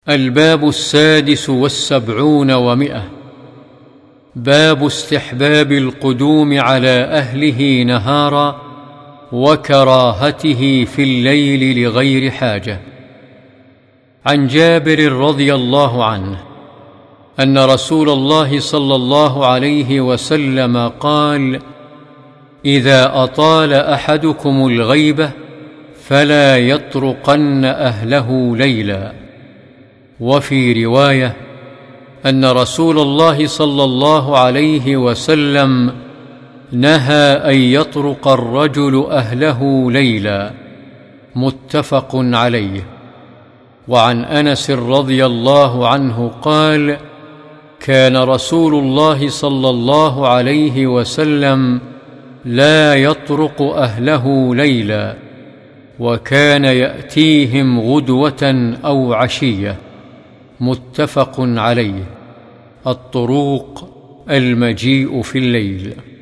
الباب 76 باب استحباب القدوم على أهله نهارا وكراهته في الليل لغير حاجة. عن جابر رضي الله عنه أن رسول الله صلى الله عليه وسلم قال: إذا أطال أحدكم الغيبة فلا يطرقن أهله ليلا. وفي رواية أن رسول الله صلى الله عليه وسلم نهى أن يطرق الرجل أهله ليلا، متفق عليه. وعن أنس رضي الله عنه قال: كان رسول الله صلى الله عليه وسلم لا يطرق أهله ليلا، وكان يأتيهم غدوة أو عشية، متفق عليه. الطروق المجيء في الليل.